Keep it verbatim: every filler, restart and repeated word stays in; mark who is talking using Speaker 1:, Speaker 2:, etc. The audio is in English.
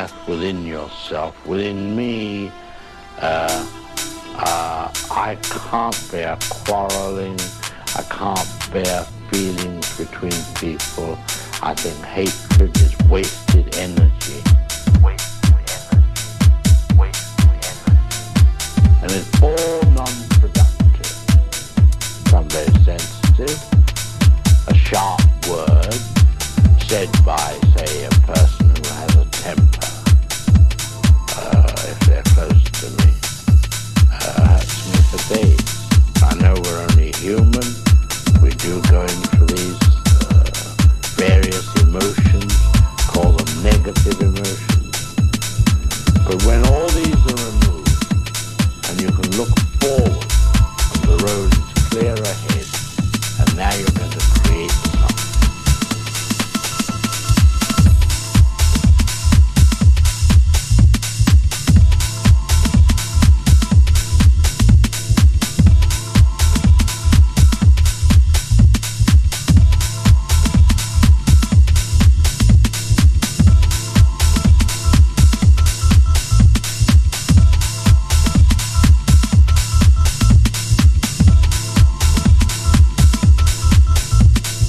Speaker 1: left within yourself. Within me, uh, uh, I can't bear quarreling. I can't bear feelings between people. I think hatred is wasted energy. Wasted energy. Wasted energy. And it's all non-productive. Some very sensitive. A sharp word said by, say, a person who has a temper, uh, if they're close to me, uh, hurts me for days. I know we're only human. We do go in for these uh, various emotions, call them negative emotions. But when all these are removed, and you can look forward, and the road is clear ahead, and now you can